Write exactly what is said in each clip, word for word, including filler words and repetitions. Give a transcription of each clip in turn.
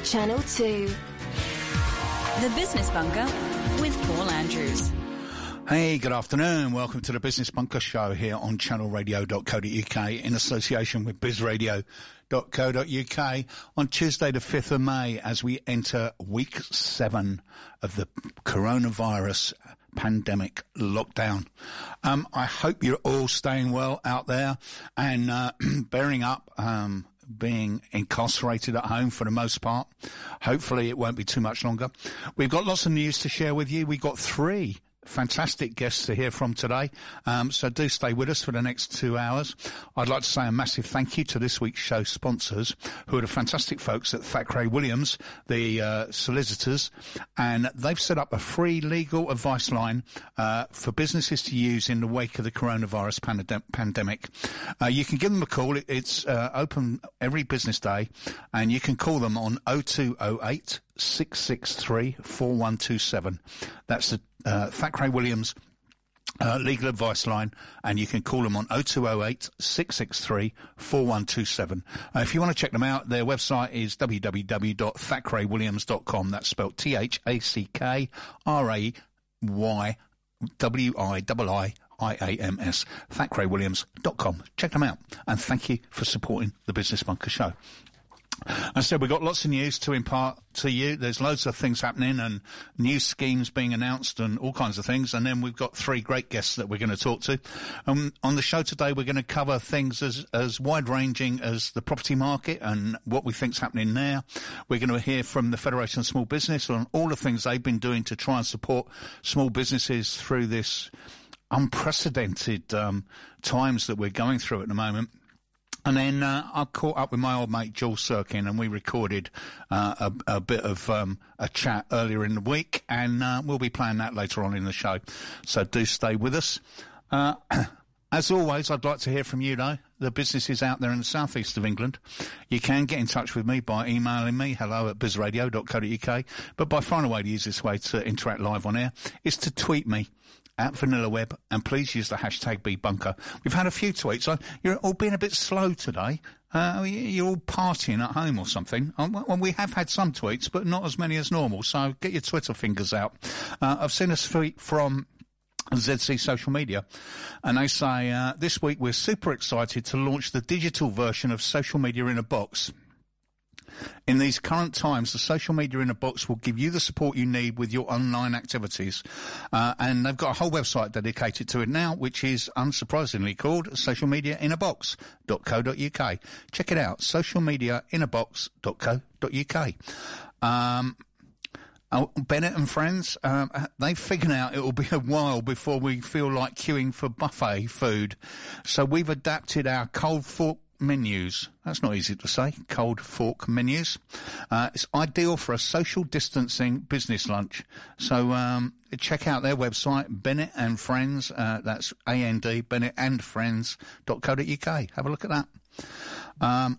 Channel two. The Business Bunker with Paul Andrews. Hey, good afternoon. Welcome to the Business Bunker Show here on channel radio dot co dot uk in association with biz radio dot co dot uk on Tuesday the fifth of May as we enter week seven of the coronavirus pandemic lockdown. Um, I hope you're all staying well out there and uh, bearing up, um, being incarcerated at home for the most part. Hopefully it won't be too much longer. We've got lots of news to share with you. We've got three fantastic guests to hear from today, um, so do stay with us for the next two hours. I'd like to say a massive thank you to this week's show sponsors, who are the fantastic folks at Thackeray Williams, the uh, solicitors, and they've set up a free legal advice line uh, for businesses to use in the wake of the coronavirus pandem- pandemic. Uh, you can give them a call. It, it's uh, open every business day, and you can call them on oh two oh eight, six six three, four one two seven. That's the Uh, Thackeray Williams uh, legal advice line, and you can call them on oh two oh eight, six six three, four one two seven. Uh, if you want to check them out, their website is w w w dot thackeray williams dot com. That's spelled T H A C K R A Y W I I I I A M S, thackeray williams dot com. Check them out, and thank you for supporting the Business Bunker Show. I said we've got lots of news to impart to you. There's loads of things happening and new schemes being announced and all kinds of things. And then we've got three great guests that we're going to talk to. Um, on the show today, we're going to cover things as, as wide-ranging as the property market and what we think's happening there. We're going to hear from the Federation of Small Business on all the things they've been doing to try and support small businesses through this unprecedented um, times that we're going through at the moment. And then uh, I caught up with my old mate Jules Sirkin, and we recorded uh, a, a bit of um, a chat earlier in the week, and uh, we'll be playing that later on in the show. So do stay with us. Uh, as always, I'd like to hear from you, though, the businesses out there in the southeast of England. You can get in touch with me by emailing me, hello at biz radio dot co dot uk, but by far and away the easiest way to interact live on air is to tweet me at VanillaWeb, and please use the hashtag BBunker. We've had a few tweets. So you're all being a bit slow today. Uh, you're all partying at home or something. Well, we have had some tweets, but not as many as normal. So get your Twitter fingers out. Uh, I've seen a tweet from Z C Social Media, and they say, uh, this week we're super excited to launch the digital version of Social Media in a Box. In these current times, the Social Media in a Box will give you the support you need with your online activities. Uh, and they've got a whole website dedicated to it now, which is unsurprisingly called social media in a box dot co dot uk. Check it out, social media in a box dot co dot uk. Um, Oh, Bennett and Friends, um, they've figured out it will be a while before we feel like queuing for buffet food. So we've adapted our cold fork menus. That's not easy to say, cold fork menus. Uh, it's ideal for a social distancing business lunch. So um, check out their website, Bennett and Friends. Uh, that's A N D, Bennett and Friends dot co dot uk. Have a look at that. Um,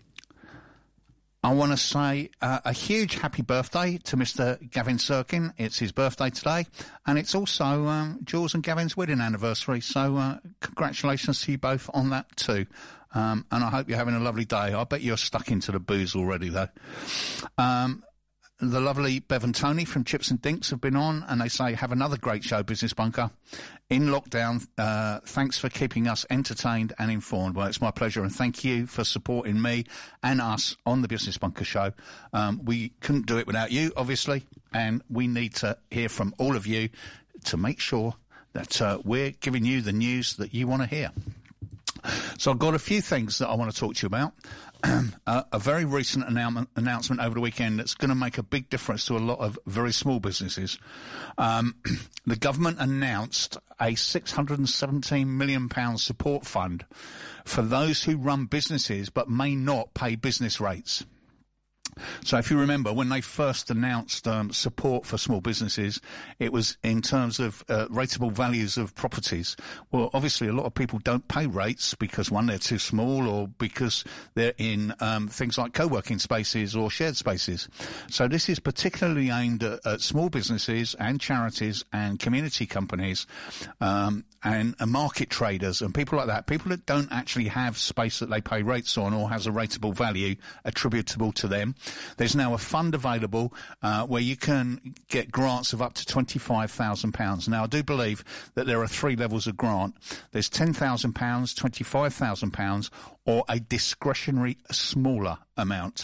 I want to say uh, a huge happy birthday to Mister Gavin Sirkin. It's his birthday today, and it's also um, Jules and Gavin's wedding anniversary. So uh, congratulations to you both on that too. Um, and I hope you're having a lovely day. I bet you're stuck into the booze already, though. Um, the lovely Bev and Tony from Chips and Dinks have been on, and they say, have another great show, Business Bunker. In lockdown, uh, thanks for keeping us entertained and informed. Well, it's my pleasure, and thank you for supporting me and us on the Business Bunker show. Um, we couldn't do it without you, obviously, and we need to hear from all of you to make sure that uh, we're giving you the news that you want to hear. So I've got a few things that I want to talk to you about. uh, a very recent annou- announcement over the weekend that's going to make a big difference to a lot of very small businesses. Um, the government announced a six hundred seventeen million pounds support fund for those who run businesses but may not pay business rates. So if you remember, when they first announced um, support for small businesses, it was in terms of uh, rateable values of properties. Well, obviously, a lot of people don't pay rates because, one, they're too small, or because they're in um, things like co-working spaces or shared spaces. So this is particularly aimed at, at small businesses and charities and community companies um, and, and market traders and people like that, people that don't actually have space that they pay rates on or has a rateable value attributable to them. There's now a fund available uh, where you can get grants of up to twenty-five thousand pounds. Now, I do believe that there are three levels of grant. There's ten thousand pounds, twenty-five thousand pounds, or a discretionary smaller amount.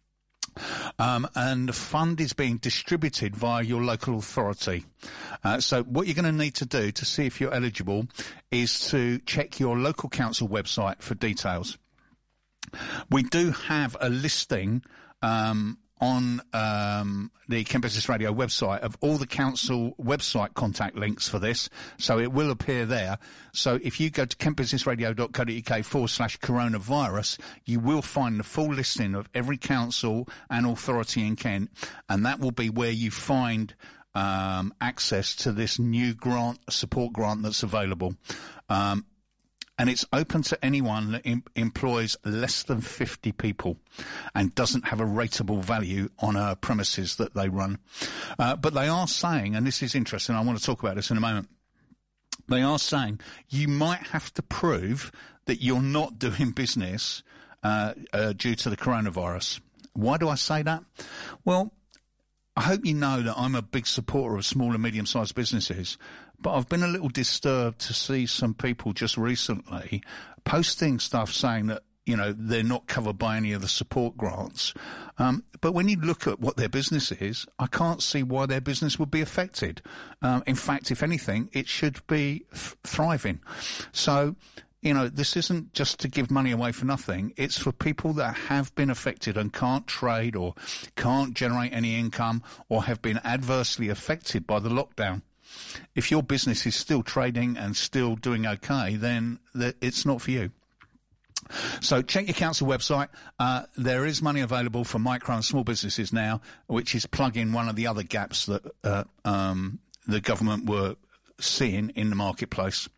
Um, and the fund is being distributed via your local authority. Uh, so what you're going to need to do to see if you're eligible is to check your local council website for details. We do have a listing um, on um, the Kent Business Radio website of all the council website contact links for this, so it will appear there. So if you go to kentbusinessradio.co.uk forward slash coronavirus, you will find the full listing of every council and authority in Kent, and that will be where you find um, access to this new grant, support grant that's available. Um, And it's open to anyone that em- employs less than fifty people and doesn't have a rateable value on a premises that they run. Uh, but they are saying, and this is interesting, I want to talk about this in a moment, they are saying you might have to prove that you're not doing business uh, uh, due to the coronavirus. Why do I say that? Well, I hope you know that I'm a big supporter of small and medium-sized businesses, but I've been a little disturbed to see some people just recently posting stuff saying that, you know, they're not covered by any of the support grants. Um, but when you look at what their business is, I can't see why their business would be affected. Um, in fact, if anything, it should be th- thriving. So, you know, this isn't just to give money away for nothing. It's for people that have been affected and can't trade or can't generate any income or have been adversely affected by the lockdown. If your business is still trading and still doing okay, then th- it's not for you. So check your council website. Uh, there is money available for micro and small businesses now, which is plugging one of the other gaps that uh, um, the government were seeing in the marketplace.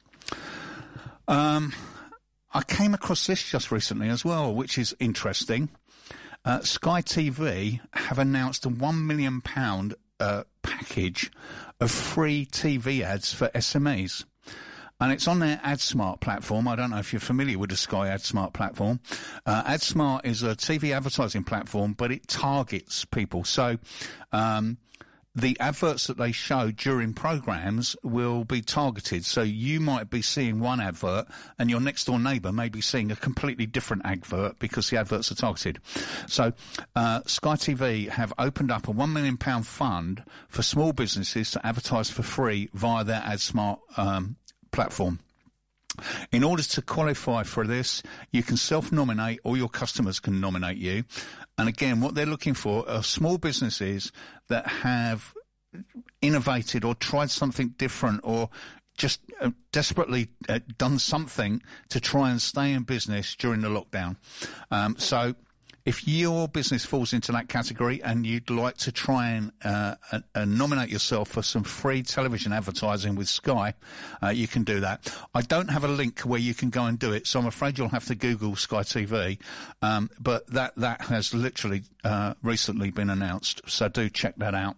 Um, I came across this just recently as well, which is interesting. Uh, Sky T V have announced a one million pounds uh, package of free T V ads for S M Es. And it's on their AdSmart platform. I don't know if you're familiar with the Sky AdSmart platform. Uh, AdSmart is a T V advertising platform, but it targets people. So um, the adverts that they show during programs will be targeted. So you might be seeing one advert and your next door neighbour may be seeing a completely different advert because the adverts are targeted. So uh, Sky T V have opened up a one million pounds fund for small businesses to advertise for free via their AdSmart um, platform. In order to qualify for this, you can self-nominate or your customers can nominate you. And again, what they're looking for are small businesses that have innovated or tried something different or just uh, desperately uh, done something to try and stay in business during the lockdown. Um, so if your business falls into that category and you'd like to try and uh, uh, uh, nominate yourself for some free television advertising with Sky, uh, you can do that. I don't have a link where you can go and do it, so I'm afraid you'll have to Google Sky T V. Um, but that, that has literally uh, recently been announced, so do check that out.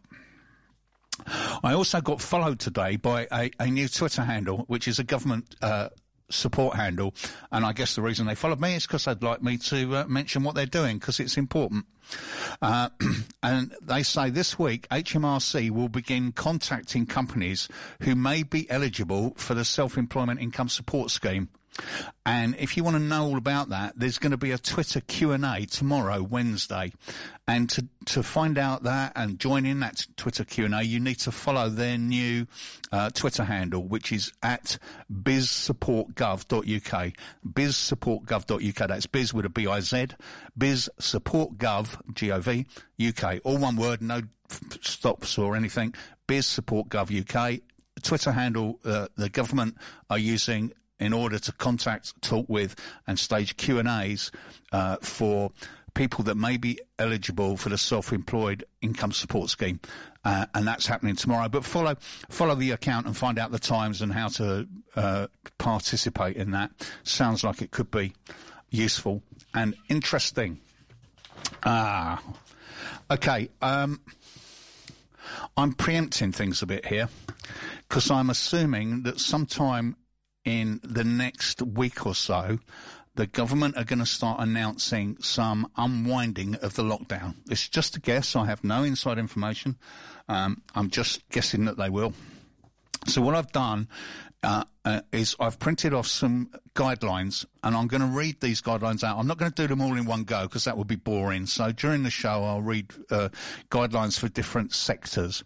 I also got followed today by a, a new Twitter handle, which is a government uh support handle, and I guess the reason they followed me is because they'd like me to uh, mention what they're doing because it's important. Uh, and they say this week H M R C will begin contacting companies who may be eligible for the Self-Employment Income Support Scheme. And if you want to know all about that, there's going to be a Twitter Q and A tomorrow, Wednesday. And to, to find out that and join in that Twitter Q and A, you need to follow their new uh, Twitter handle, which is at biz support gov dot U K. biz support gov dot U K. That's biz with a B I Z. biz support gov, G O V, U K. All one word, no stops or anything. biz support gov U K. Twitter handle uh, the government are using in order to contact, talk with, and stage Q and A's uh, for people that may be eligible for the Self-Employed Income Support Scheme. Uh, and that's happening tomorrow. But follow follow the account and find out the times and how to uh, participate in that. Sounds like it could be useful and interesting. Ah, okay. Um, I'm preempting things a bit here because I'm assuming that sometime in the next week or so, the government are going to start announcing some unwinding of the lockdown. It's just a guess. I have no inside information. Um, I'm just guessing that they will. So what I've done uh, uh, is I've printed off some guidelines, and I'm going to read these guidelines out. I'm not going to do them all in one go because that would be boring. So during the show, I'll read uh, guidelines for different sectors.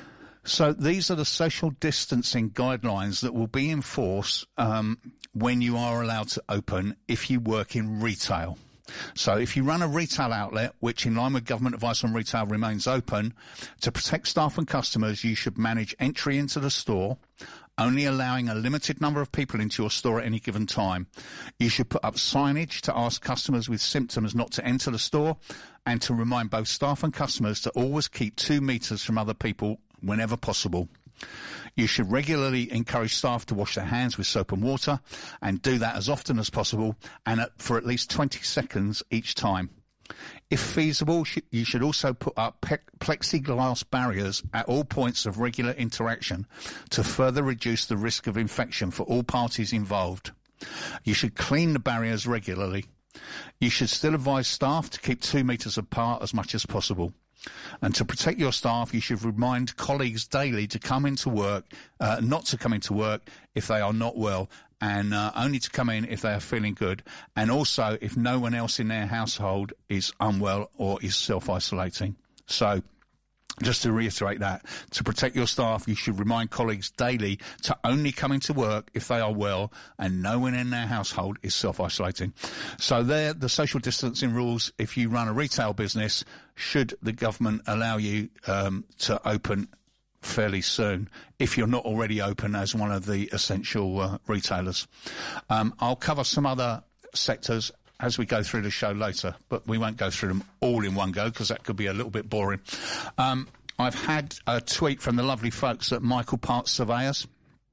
So these are the social distancing guidelines that will be in force um, when you are allowed to open if you work in retail. So if you run a retail outlet, which in line with government advice on retail remains open, to protect staff and customers, you should manage entry into the store, only allowing a limited number of people into your store at any given time. You should put up signage to ask customers with symptoms not to enter the store, and to remind both staff and customers to always keep two metres from other people whenever possible. You should regularly encourage staff to wash their hands with soap and water, and do that as often as possible and at, for at least twenty seconds each time. If feasible, you should also put up pe- plexiglass barriers at all points of regular interaction to further reduce the risk of infection for all parties involved. You should clean the barriers regularly. You should still advise staff to keep two metres apart as much as possible. And to protect your staff, you should remind colleagues daily to come into work, uh, not to come into work if they are not well, and uh, only to come in if they are feeling good, and also if no one else in their household is unwell or is self-isolating. So, just to reiterate that, to protect your staff, you should remind colleagues daily to only come into work if they are well and no one in their household is self-isolating. So they're the social distancing rules if you run a retail business, should the government allow you um, to open fairly soon, if you're not already open as one of the essential uh, retailers. Um, I'll cover some other sectors as we go through the show later, but we won't go through them all in one go because that could be a little bit boring. Um, I've had a tweet from the lovely folks at Michael Parts Surveyors,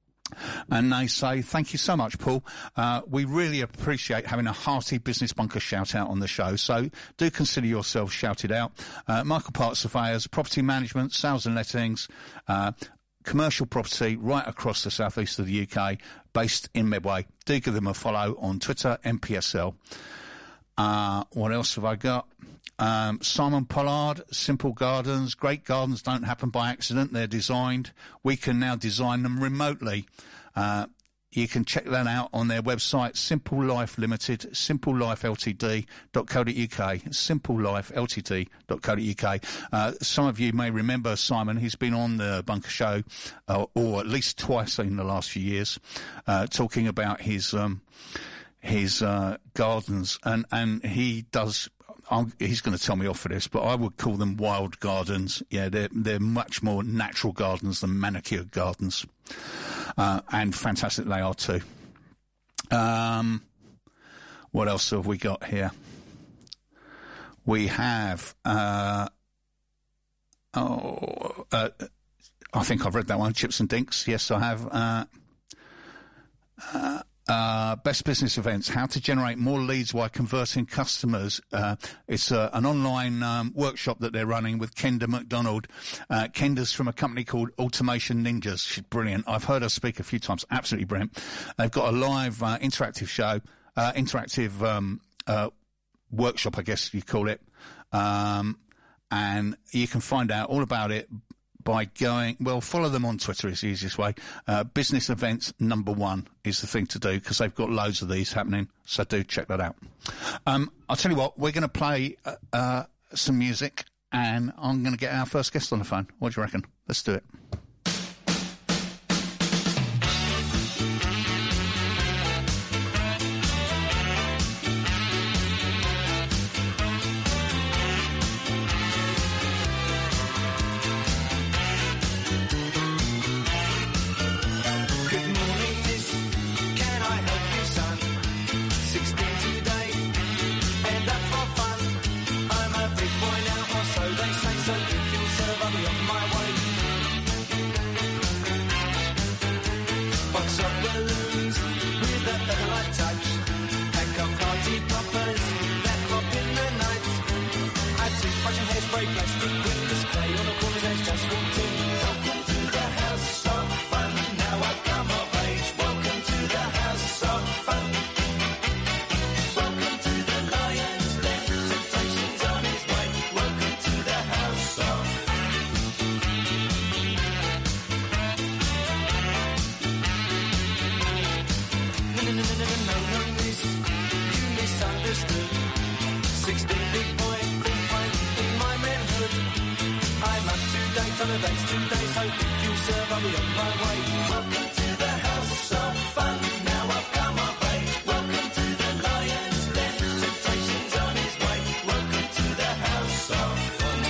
and they say, thank you so much, Paul. Uh, we really appreciate having a hearty Business Bunker shout-out on the show, so do consider yourself shouted out. Uh, Michael Parts Surveyors, property management, sales and lettings, uh, commercial property right across the southeast of the U K, based in Medway. Do give them a follow on Twitter, M P S L. Uh, what else have I got? Um, Simon Pollard, Simple Gardens. Great gardens don't happen by accident. They're designed. We can now design them remotely. Uh, you can check that out on their website, Simple Life Limited, simple life l t d dot co dot u k, simple life l t d dot co dot u k. Uh, some of you may remember Simon. He's been on the Bunker Show, uh, or at least twice in the last few years, uh, talking about his, um, his, uh, gardens, and, and he does, I'm, he's going to tell me off for this, but I would call them wild gardens. Yeah, they're, they're much more natural gardens than manicured gardens. Uh, and fantastic they are too. Um, what else have we got here? We have, uh, oh, uh, I think I've read that one, Chips and Dinks. Yes, I have. Uh, uh, Uh, best business events, how to generate more leads while converting customers. Uh, it's uh, an online um, workshop that they're running with Kenda McDonald. Uh, Kenda's from a company called Automation Ninjas. She's brilliant. I've heard her speak a few times. Absolutely brilliant. They've got a live uh, interactive show, uh, interactive um, uh, workshop, I guess you call it. Um, and you can find out all about it by going, well, follow them on Twitter is the easiest way. Uh, business events number one is the thing to do because they've got loads of these happening. So do check that out. Um, I'll tell you what, we're going to play uh, uh, some music and I'm going to get our first guest on the phone. What do you reckon? Let's do it. I'm a big boy now, or so they say, so if you'll serve, I'll be on my way. today, so if you serve, I'll be on my way. Welcome to the house of fun. Now I've come of age. Welcome to the lion's den. Temptation's on his way. Welcome to the house of fun.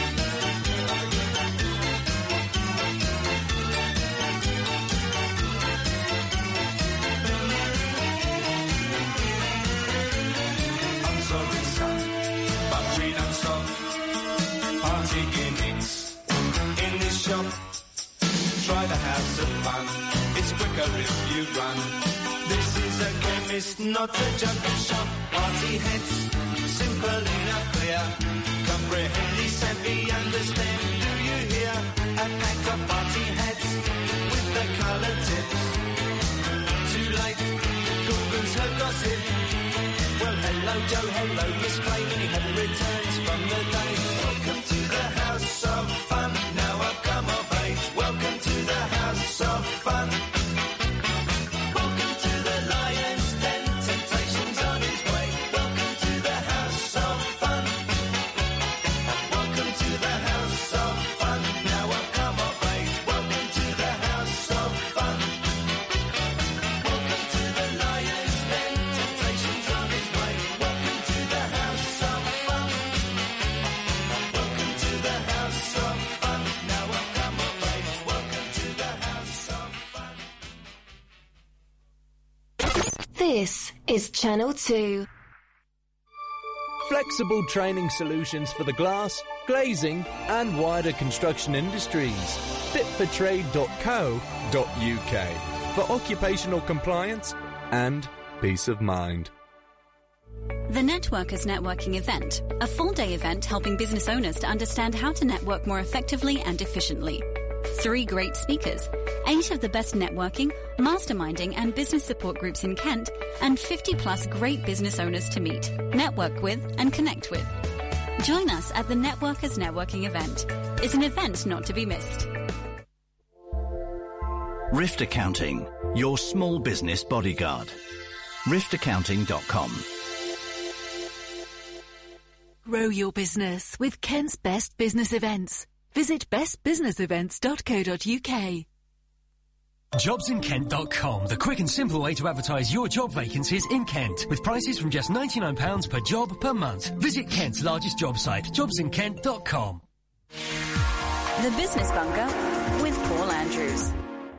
I'm sorry, son, but we don't stop. Party gimmicks in this shop. Try the house of fun. It's quicker if you run. This is a chemist, not a jungle shop. Party heads, simple enough, clear. Comprehend, savvy, understand. Do you hear? A pack of party heads with the colour tips. Too late, Google's her gossip. Well, hello, Joe, hello, Miss Clay. Many happy returns from the day. Welcome to the house of fun. Now I've come of age. Welcome to the house of fun. Welcome to the lion's den. Temptation's on his way. Welcome to the house of fun. Welcome to the house of fun. Now I've come of age. Welcome to the house of fun. Welcome to the lion's den. Temptation's on his way. Welcome to the house of fun. Welcome to the house of fun. Now I've come of age. Welcome to the house of fun. This is Channel two. Flexible training solutions for the glass, glazing and wider construction industries. fit for trade dot co dot U K for occupational compliance and peace of mind. The Networkers Networking Event, a full-day event helping business owners to understand how to network more effectively and efficiently. Three great speakers, eight of the best networking, masterminding and business support groups in Kent, and fifty plus great business owners to meet, network with and connect with. Join us at the Networkers Networking Event. It's an event not to be missed. Rift Accounting, your small business bodyguard. rift accounting dot com. Grow your business with Kent's Best Business Events. Visit best business events dot co dot U K. jobs in kent dot com, the quick and simple way to advertise your job vacancies in Kent, with prices from just ninety-nine pounds per job per month. Visit Kent's largest job site, jobs in kent dot com. The Business Bunker with Paul Andrews.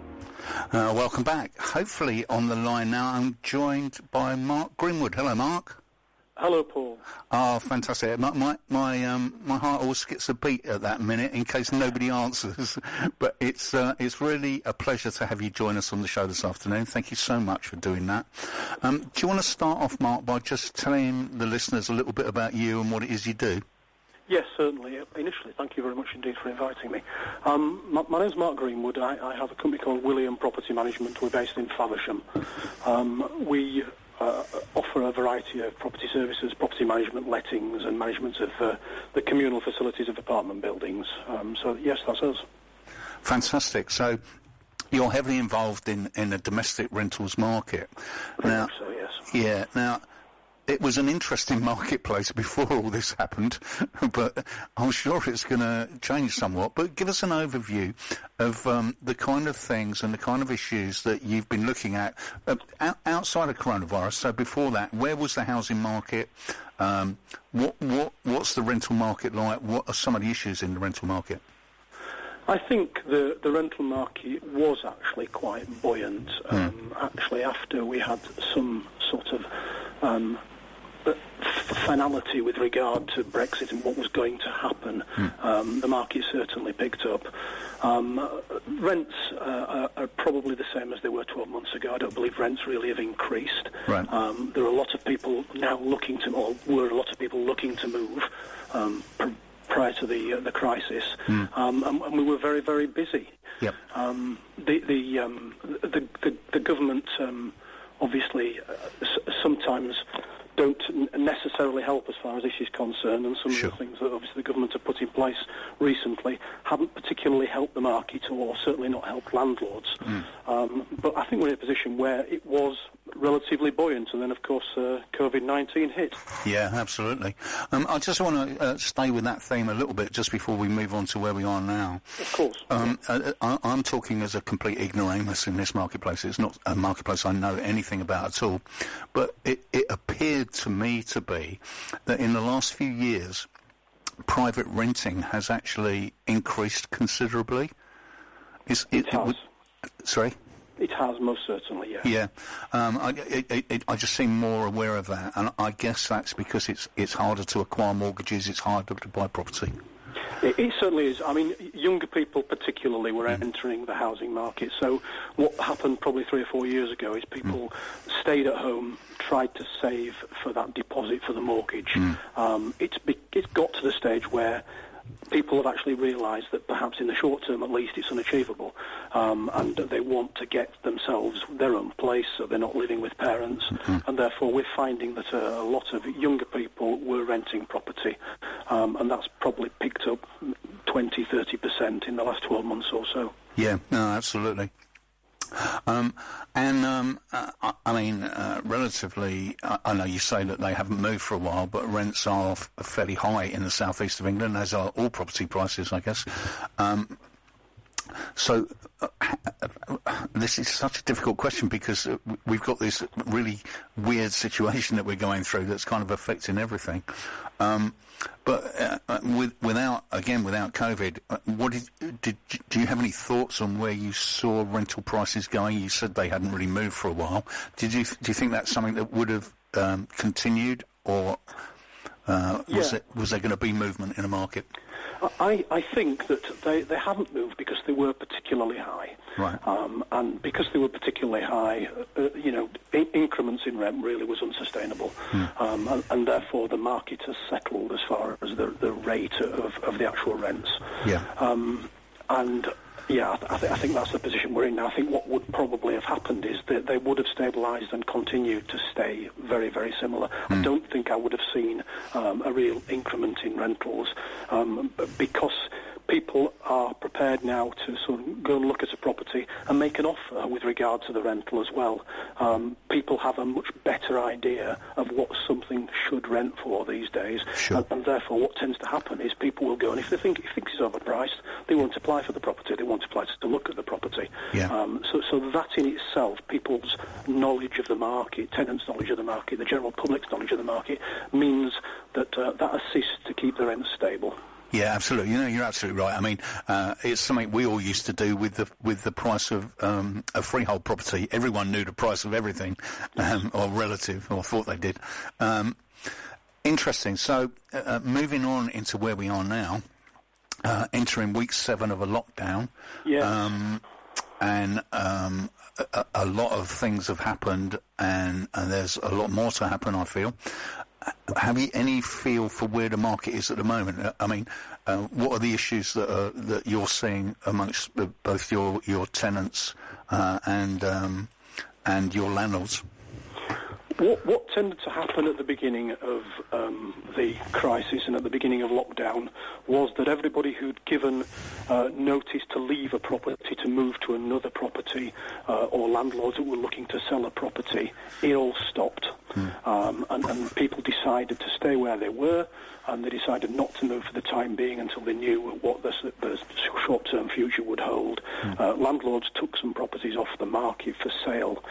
Uh, welcome back. Hopefully on the line now I'm joined by Mark Greenwood. Hello, Mark. Hello, Paul. Oh, fantastic. My my my, um, my heart always skips a beat at that minute in case nobody answers. But it's uh, it's really a pleasure to have you join us on the show this afternoon. Thank you so much for doing that. Um, do you want to start off, Mark, by just telling the listeners a little bit about you and what it is you do? Yes, certainly. Initially, thank you very much indeed for inviting me. Um, my, my name's Mark Greenwood. I, I have a company called William Property Management. We're based in Faversham. Um, we uh, offer a variety of property services, property management, lettings, and management of uh, the communal facilities of apartment buildings. Um, so, yes, that's us. Fantastic. So you're heavily involved in, in the domestic rentals market. Very Now, much so, yes. Yeah. Now, it was an interesting marketplace before all this happened, but I'm sure it's going to change somewhat. But give us an overview of um, the kind of things and the kind of issues that you've been looking at uh, outside of coronavirus. So before that, where was the housing market? Um, what, what, what's the rental market like? What are some of the issues in the rental market? I think the, the rental market was actually quite buoyant, um, mm. actually, after we had some sort of Um, finality with regard to Brexit and what was going to happen. Mm. Um, the market certainly picked up. Um, rents uh, are, are probably the same as they were twelve months ago. I don't believe rents really have increased. Right. Um, there are a lot of people now looking to, or were a lot of people looking to move um, pr- prior to the uh, the crisis, mm. um, and, and we were very, very busy. Yep. Um, the the, um, the the the government um, obviously uh, s- sometimes don't necessarily help as far as this is concerned, and some sure. of the things that obviously the government have put in place recently haven't particularly helped the market, or certainly not helped landlords. Mm. Um, but I think we're in a position where it was relatively buoyant, and then, of course, uh, COVID nineteen hit. Yeah, absolutely. Um, I just want to uh, stay with that theme a little bit just before we move on to where we are now. Of course. Um, I, I, I'm talking as a complete ignoramus in this marketplace. It's not a marketplace I know anything about at all, but it, it appeared to me to be that in the last few years, private renting has actually increased considerably. Is, it, it has. It would, sorry? It has, most certainly, yeah. Yeah. Um, I, it, it, I just seem more aware of that, and I guess that's because it's it's harder to acquire mortgages, it's harder to buy property. It, it certainly is. I mean, younger people particularly were mm. entering the housing market. So what happened probably three or four years ago is people mm. stayed at home, tried to save for that deposit for the mortgage. Mm. Um, it's be, it's got to the stage where people have actually realised that perhaps in the short term at least it's unachievable, um, and they want to get themselves their own place so they're not living with parents, mm-hmm. and therefore we're finding that a, a lot of younger people were renting property, um, and that's probably picked up twenty, thirty percent in the last twelve months or so. Yeah, no, absolutely. Um, and, um, uh, I, I mean, uh, relatively, I, I know you say that they haven't moved for a while, but rents are f- fairly high in the southeast of England, as are all property prices, I guess. Um, so, uh, this is such a difficult question because uh, we've got this really weird situation that we're going through that's kind of affecting everything. Um, But uh, with, without, again, without COVID, uh, what did, did do you have any thoughts on where you saw rental prices going? You said they hadn't really moved for a while. Did you do you think that's something that would have um, continued, or uh, was yeah. it was there going to be movement in the market? I, I think that they, they haven't moved because they were particularly high. Right. Um, and because they were particularly high, uh, you know, in- increments in rent really was unsustainable. Mm. Um, and, and therefore the market has settled as far as the, the rate of, of the actual rents. Yeah. Um, and... Yeah, I, th- I think that's the position we're in now. I think what would probably have happened is that they would have stabilised and continued to stay very, very similar. Mm. I don't think I would have seen um, a real increment in rentals um, because people are prepared now to sort of go and look at a property and make an offer with regard to the rental as well. Um, people have a much better idea of what something should rent for these days, sure. and, and therefore what tends to happen is people will go, and if they think, if it's overpriced, they won't apply for the property, they won't apply to, to look at the property. Yeah. Um, so, so that in itself, people's knowledge of the market, tenants' knowledge of the market, the general public's knowledge of the market, means that uh, that assists to keep the rents stable. Yeah, absolutely. You know, you're absolutely right. I mean, uh, it's something we all used to do with the with the price of um, a freehold property. Everyone knew the price of everything, um, or relative, or thought they did. Um, interesting. So, uh, moving on into where we are now, uh, entering week seven of a lockdown. Yeah. Um, and um, a, a lot of things have happened, and, and there's a lot more to happen, I feel. Have you any feel for where the market is at the moment? I mean, uh, what are the issues that are, that you're seeing amongst the, both your your tenants uh, and um, and your landlords? What, what tended to happen at the beginning of um, the crisis and at the beginning of lockdown was that everybody who'd given uh, notice to leave a property to move to another property, uh, or landlords that were looking to sell a property, it all stopped. Mm. Um, and, and people decided to stay where they were, and they decided not to move for the time being until they knew what the, the short-term future would hold. Mm. Uh, landlords took some properties off the market for sale.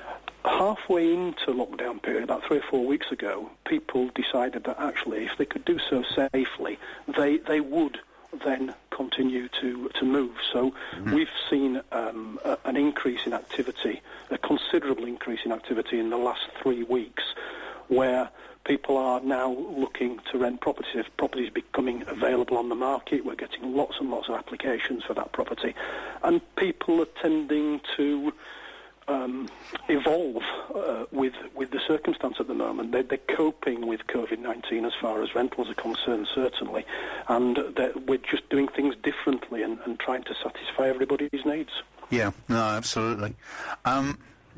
Halfway into lockdown period, about three or four weeks ago, people decided that actually, if they could do so safely, they they would then continue to to move. So mm-hmm. we've seen um, a, an increase in activity, a considerable increase in activity in the last three weeks, where people are now looking to rent properties. If properties becoming available on the market, we're getting lots and lots of applications for that property, and people are tending to Um, evolve uh, with with the circumstance at the moment. They're, they're coping with COVID nineteen as far as rentals are concerned, certainly, and we're just doing things differently and, and trying to satisfy everybody's needs. Yeah, no, absolutely. Um,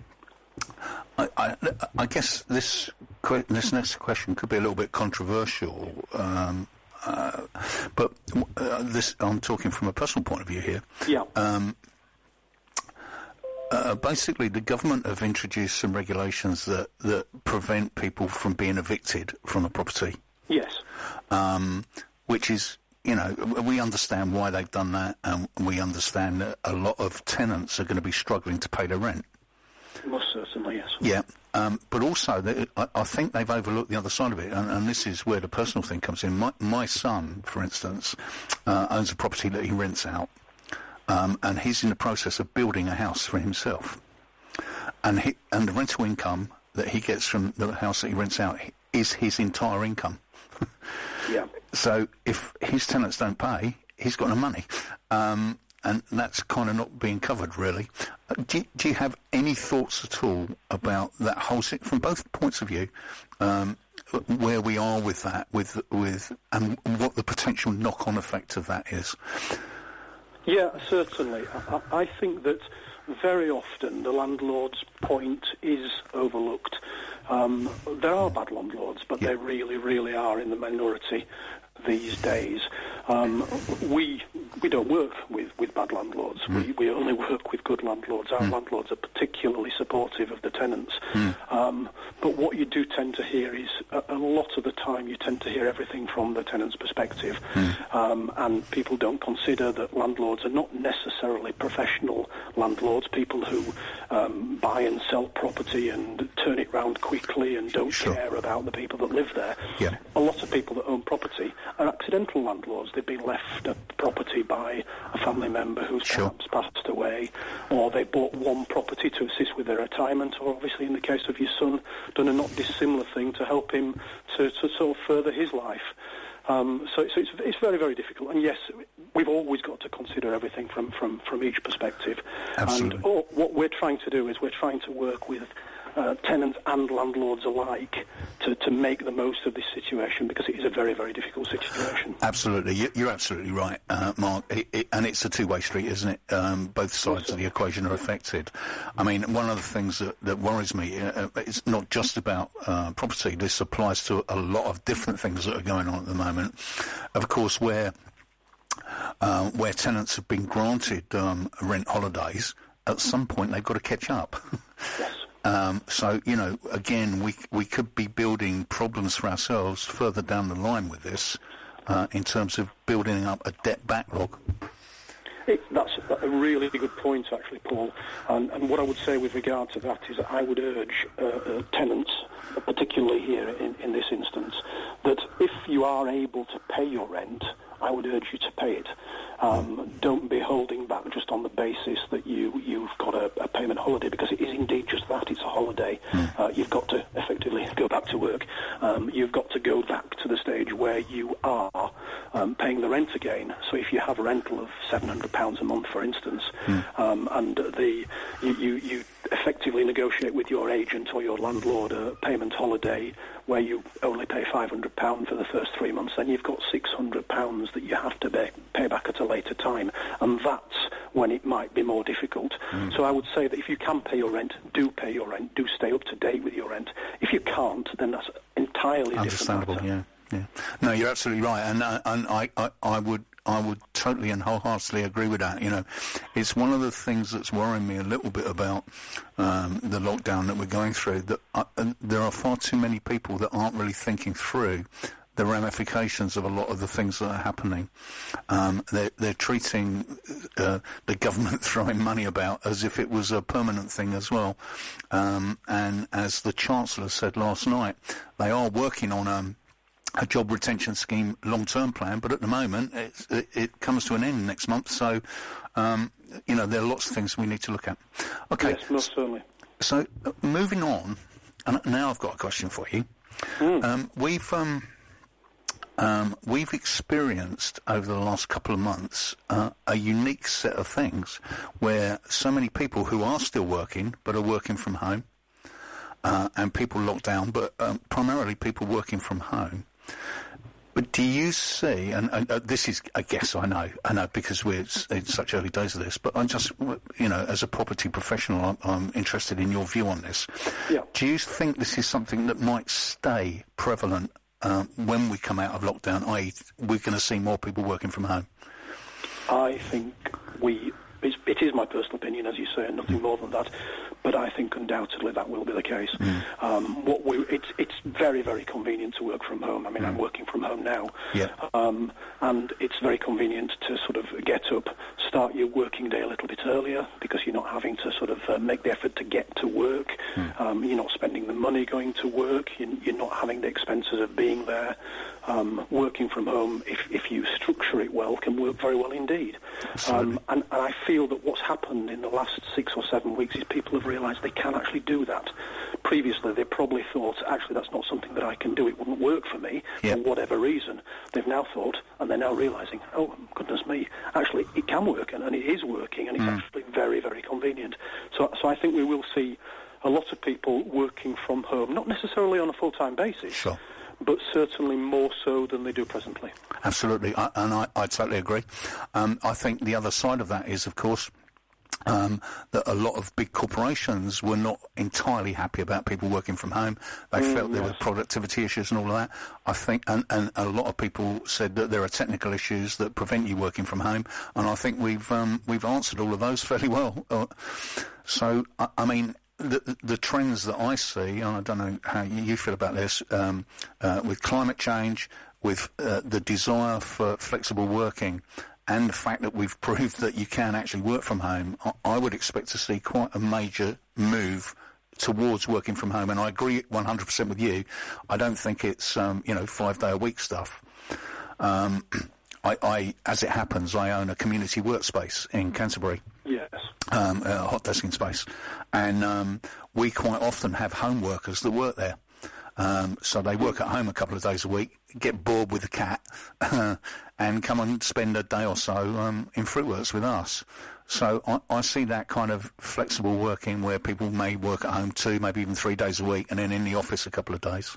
I, I, I guess this que- this next question could be a little bit controversial, um, uh, but uh, this I'm talking from a personal point of view here. Yeah. Um, uh, basically the government have introduced some regulations that, that prevent people from being evicted from a property. Yes. Um, which is, you know, we understand why they've done that, and we understand that a lot of tenants are going to be struggling to pay their rent. Most certainly, yes. Yeah, um, but also they, I, I think they've overlooked the other side of it, and, and this is where the personal thing comes in. My, my son, for instance, uh, owns a property that he rents out, um, and he's in the process of building a house for himself. And he, and the rental income that he gets from the house that he rents out is his entire income. Yeah. So if his tenants don't pay, he's got no money. Um, and that's kind of not being covered, really. Uh, do, you, do you have any thoughts at all about that whole, from both points of view, um, where we are with that, with with, and what the potential knock-on effect of that is? Yeah, certainly. I, I think that very often the landlord's point is overlooked. Um, there are bad landlords, but yeah. they really, really are in the minority these days. Um, we we don't work with, with bad landlords. Mm. We, we only work with good landlords. Our mm. landlords are particularly supportive of the tenants. Mm. Um, but what you do tend to hear is, a, a lot of the time, you tend to hear everything from the tenant's perspective. Mm. Um, and people don't consider that landlords are not necessarily professional landlords, people who um, buy and sell property and turn it round quickly and don't sure. care about the people that live there. Yeah. A lot of people that own property are accidental landlords. They've been left a property by a family member who's sure. perhaps passed away, or they bought one property to assist with their retirement, or obviously in the case of your son, done a not dissimilar thing to help him to, to sort of further his life. Um, so so it's, it's very, very difficult. And yes, we've always got to consider everything from, from, from each perspective. Absolutely. And all, what we're trying to do is we're trying to work with Uh, tenants and landlords alike to, to make the most of this situation, because it is a very, very difficult situation. Absolutely. You're absolutely right, uh, Mark. It, it, and it's a two-way street, isn't it? Um, both sides of the equation are affected. I mean, one of the things that, that worries me, uh, it's not just about uh, property. This applies to a lot of different things that are going on at the moment. Of course, where, uh, where tenants have been granted um, rent holidays, at some point they've got to catch up. Yes. Um, so, you know, again, we we could be building problems for ourselves further down the line with this, uh, in terms of building up a debt backlog. It, that's a really good point, actually, Paul. And, and what I would say with regard to that is that I would urge uh, uh, tenants, particularly here in, in this instance, that if you are able to pay your rent, I would urge you to pay it. Um, don't be holding back just on the basis that you, you've got a, a payment holiday, because it is indeed just that, it's a holiday. Mm. Uh, you've got to effectively go back to work. Um, you've got to go back to the stage where you are um, paying the rent again. So if you have a rental of seven hundred pounds a month, for instance, mm. um, and the you, you, you effectively negotiate with your agent or your landlord a payment holiday where you only pay five hundred pounds for the first three months, then you've got six hundred pounds that you have to pay, pay back at a later time, and that's when it might be more difficult. Mm. So I would say that if you can pay your rent, do pay your rent, do stay up to date with your rent. If you can't, then that's entirely understandable. Different yeah, yeah. No, you're absolutely right, and uh, and I, I I would. I would totally and wholeheartedly agree with that. You know, it's one of the things that's worrying me a little bit about um, the lockdown that we're going through, that uh, there are far too many people that aren't really thinking through the ramifications of a lot of the things that are happening. Um, they're, they're treating uh, the government throwing money about as if it was a permanent thing as well. Um, and as the Chancellor said last night, they are working on um, a job retention scheme long-term plan, but at the moment it's, it, it comes to an end next month. So, um, you know, there are lots of things we need to look at. Okay. Yes, most certainly. So, uh, moving on, and now I've got a question for you. Mm. Um, we've um, um, we've experienced over the last couple of months uh, a unique set of things where so many people who are still working but are working from home, uh, and people locked down, but um, primarily people working from home. But do you see, and, and uh, this is a guess, I know, I know, because we're in such early days of this, but I'm just, you know, as a property professional, I'm, I'm interested in your view on this. Yeah. Do you think this is something that might stay prevalent uh, when we come out of lockdown, that is we're going to see more people working from home? I think we, it's, it is my personal opinion, as you say, and nothing more than that. But I think undoubtedly that will be the case. Mm. Um, what we, it's it's very, very convenient to work from home. I mean, mm. I'm working from home now, yeah. um, and it's very convenient to sort of get up, start your working day a little bit earlier, because you're not having to sort of uh, make the effort to get to work. Mm. Um, you're not spending the money going to work. You're, you're not having the expenses of being there. Um, working from home, if, if you structure it well, can work very well indeed. Um, and, and I feel that what's happened in the last six or seven weeks is people have realised they can actually do that. Previously, they probably thought, actually, that's not something that I can do. It wouldn't work for me yep. for whatever reason. They've now thought, and they're now realising, oh, goodness me, actually, it can work, and, and it is working, and it's mm. actually very, very convenient. So, so I think we will see a lot of people working from home, not necessarily on a full-time basis, sure. but certainly more so than they do presently. Absolutely, I, and I, I totally agree. Um, I think the other side of that is, of course, um, that a lot of big corporations were not entirely happy about people working from home. They mm, felt there yes. were productivity issues and all of that. I think, and, and a lot of people said that there are technical issues that prevent you working from home, and I think we've um, we've answered all of those fairly well. Uh, so, I, I mean. The, the trends that I see, and I don't know how you feel about this, um, uh, with climate change, with uh, the desire for flexible working, and the fact that we've proved that you can actually work from home, I, I would expect to see quite a major move towards working from home. And I agree one hundred percent with you. I don't think it's, um, you know, five-day-a-week stuff. Um, I, I, as it happens, I own a community workspace in Canterbury. Yes. Um, a hot desking space. And um, we quite often have home workers that work there. Um, so they work at home a couple of days a week, get bored with the cat, and come and spend a day or so um, in Fruitworks with us. So I, I see that kind of flexible working where people may work at home two, maybe even three days a week, and then in the office a couple of days.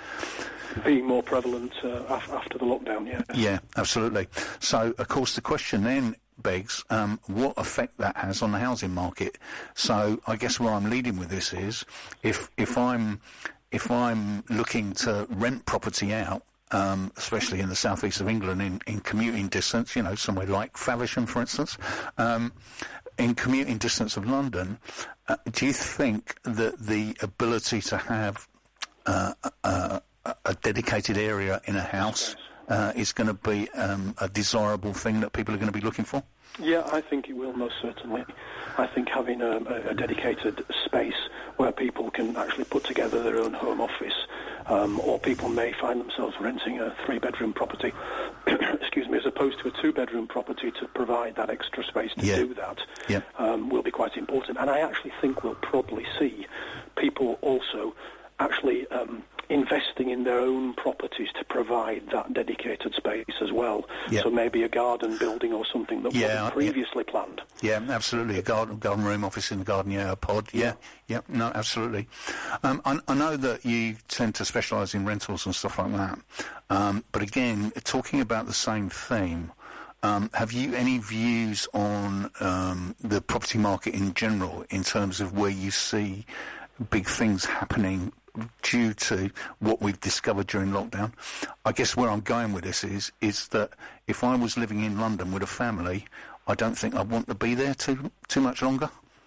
Being more prevalent uh, after the lockdown, yeah. Yeah, absolutely. So, of course, the question then begs um, what effect that has on the housing market. So, I guess where I'm leading with this is, if if I'm if I'm looking to rent property out, um, especially in the southeast of England, in, in commuting distance, you know, somewhere like Faversham, for instance, um, in commuting distance of London, uh, do you think that the ability to have uh, uh, a dedicated area in a house uh, is going to be um, a desirable thing that people are going to be looking for? Yeah, I think it will, most certainly. I think having a, a dedicated space where people can actually put together their own home office, um, or people may find themselves renting a three-bedroom property, excuse me, as opposed to a two-bedroom property, to provide that extra space to yeah. do that, yeah. um, will be quite important. And I actually think we'll probably see people also actually um, investing in their own properties to provide that dedicated space as well. Yeah. So maybe a garden building or something that yeah, wasn't previously yeah. planned. Yeah, absolutely. A garden, garden room, office in the garden, yeah, a pod. Yeah, yeah, yeah no, absolutely. Um, I, I know that you tend to specialise in rentals and stuff like that. Um, but again, talking about the same theme, Um, have you any views on um, the property market in general, in terms of where you see big things happening due to what we've discovered during lockdown? I guess where I'm going with this is is that if I was living in London with a family, I don't think I'd want to be there too too much longer.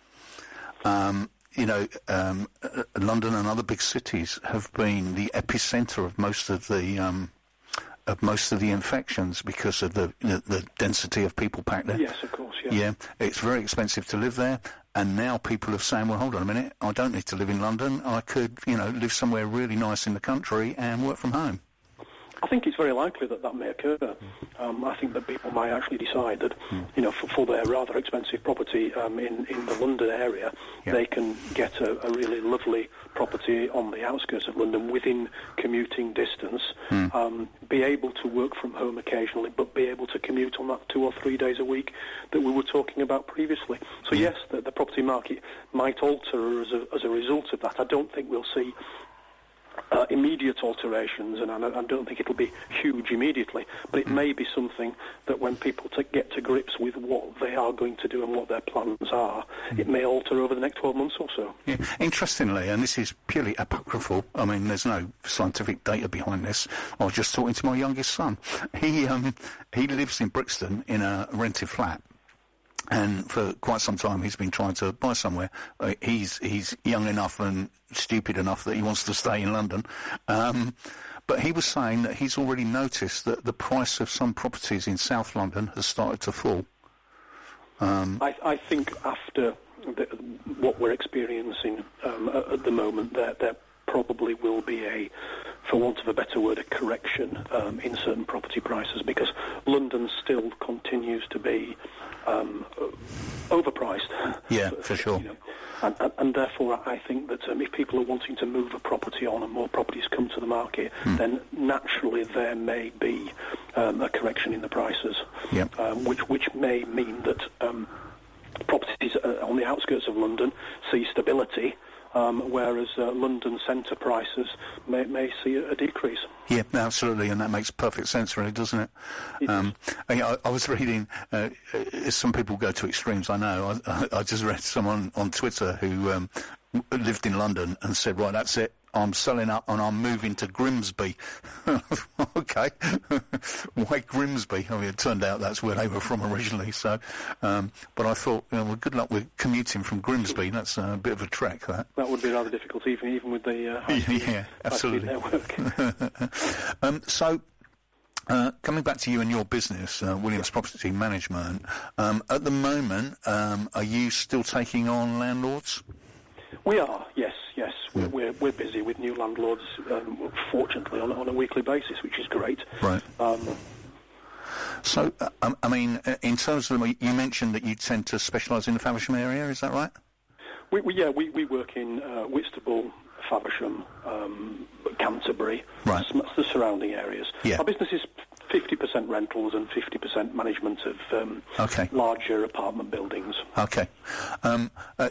Um, you know, um, uh, London and other big cities have been the epicentre of most of the um, of most of the infections because of the, the the density of people packed there. Yes, of course, yeah. Yeah, it's very expensive to live there, and now people are saying, well, hold on a minute, I don't need to live in London, I could, you know, live somewhere really nice in the country and work from home. I think it's very likely that that may occur. Um, I think that people might actually decide that, you know, for, for their rather expensive property um, in, in the London area, yeah. they can get a, a really lovely property on the outskirts of London within commuting distance, mm. um, be able to work from home occasionally, but be able to commute on that two or three days a week that we were talking about previously. So, yeah. yes, the, the property market might alter as a, as a result of that. I don't think we'll see Uh, immediate alterations, and I, I don't think it'll be huge immediately, but it may be something that when people to get to grips with what they are going to do and what their plans are, it may alter over the next twelve months or so. Yeah. Interestingly, and this is purely apocryphal, I mean, there's no scientific data behind this, I was just talking to my youngest son. He, um, he lives in Brixton in a rented flat. and for quite some time he's been trying to buy somewhere. Uh, he's he's young enough and stupid enough that he wants to stay in London. Um, but he was saying that he's already noticed that the price of some properties in South London has started to fall. Um, I, I think after the, what we're experiencing um, at, at the moment, there, there probably will be a, for want of a better word, a correction um, in certain property prices, because London still continues to be um, overpriced. Yeah, for sure. You know, and, and, and therefore, I think that um, if people are wanting to move a property on and more properties come to the market, hmm. then naturally there may be um, a correction in the prices, yep. um, which which may mean that um, properties uh, on the outskirts of London see stability. Um, whereas uh, London centre prices may, may see a, a decrease. Yeah, absolutely, and that makes perfect sense, really, doesn't it? it um, I, I was reading, uh, some people go to extremes, I know. I, I just read someone on Twitter who um, lived in London and said, right, that's it. I'm selling up and I'm moving to Grimsby. Okay. Why Grimsby? I mean, it turned out that's where they were from originally. So, um, but I thought, you know, well, good luck with commuting from Grimsby. That's a bit of a trek, that. That would be rather difficult, even even with the uh, high yeah, speed, yeah, absolutely. network. um, so, uh, coming back to you and your business, uh, Williams Property Management, um, at the moment, um, are you still taking on landlords? We are, yes, yes. We're, we're, we're busy with new landlords, um, fortunately, on, on a weekly basis, which is great. Right. Um, so, uh, I mean, in terms of, you mentioned that you tend to specialise in the Faversham area, is that right? We, we, yeah, we, we work in uh, Whitstable, Faversham, um, Canterbury, right. the surrounding areas. Yeah. Our business is fifty percent rentals and fifty percent management of um, okay. larger apartment buildings. Okay. Um, uh,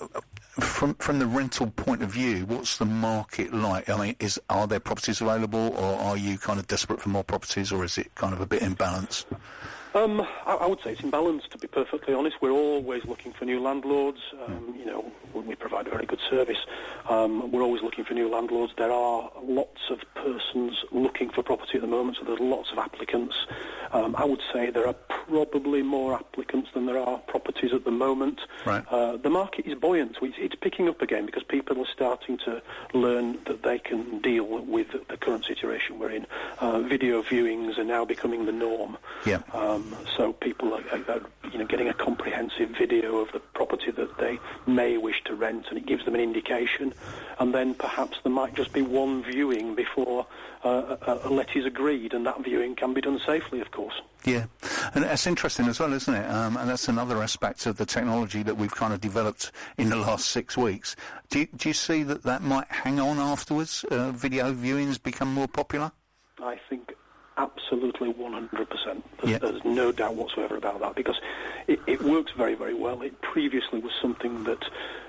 from from the rental point of view, what's the market like? I mean, is are there properties available, or are you kind of desperate for more properties, or is it kind of a bit imbalanced? Um, I, I would say it's imbalanced, to be perfectly honest. We're always looking for new landlords. Um, you know, we provide a very good service. Um, we're always looking for new landlords. There are lots of persons looking for property at the moment, so there's lots of applicants. Um, I would say there are probably more applicants than there are properties at the moment. Right. Uh, the market is buoyant. It's, it's picking up again because people are starting to learn that they can deal with the current situation we're in. Uh, video viewings are now becoming the norm. Yeah. Um, so people are, are, you know, getting a comprehensive video of the property that they may wish to rent, and it gives them an indication. And then perhaps there might just be one viewing before uh, a, a let is agreed, and that viewing can be done safely, of course. Yeah, and that's interesting as well, isn't it? Um, and that's another aspect of the technology that we've kind of developed in the last six weeks. Do you, do you see that that might hang on afterwards? Uh, video viewings become more popular? I think absolutely one hundred percent. There's, yeah. there's no doubt whatsoever about that, because it, it works very, very well. It previously was something that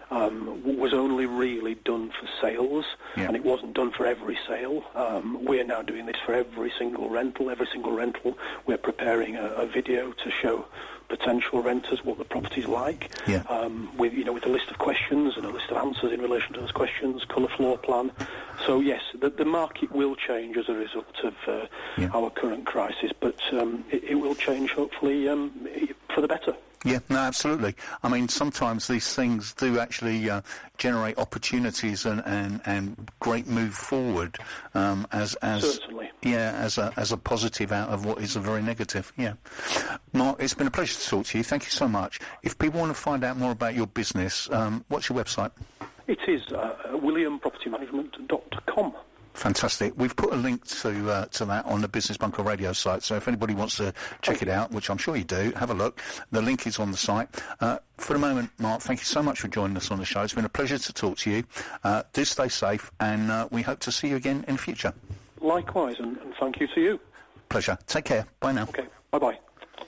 um, was only really done for sales, yeah. and it wasn't done for every sale. Um, we're now doing this for every single rental. Every single rental, we're preparing a, a video to show potential renters what the property's like, yeah. um, with you know with a list of questions and a list of answers in relation to those questions, colour floor plan. So yes, the, the market will change as a result of uh, yeah. our current crisis, but um, it, it will change hopefully um, for the better. Yeah, no, absolutely. I mean, sometimes these things do actually uh, generate opportunities and, and, and great move forward um, as as certainly. Yeah, as a as a positive out of what is a very negative. Yeah, Mark, it's been a pleasure to talk to you. Thank you so much. If people want to find out more about your business, um, what's your website? It is uh, william property management dot com. Fantastic. We've put a link to uh, to that on the Business Bunker Radio site, so if anybody wants to check it out, which I'm sure you do, have a look. The link is on the site. Uh, for the moment, Mark, thank you so much for joining us on the show. It's been a pleasure to talk to you. Uh, do stay safe, and uh, we hope to see you again in the future. Likewise, and, and thank you to you. Pleasure. Take care. Bye now. Okay. Bye-bye.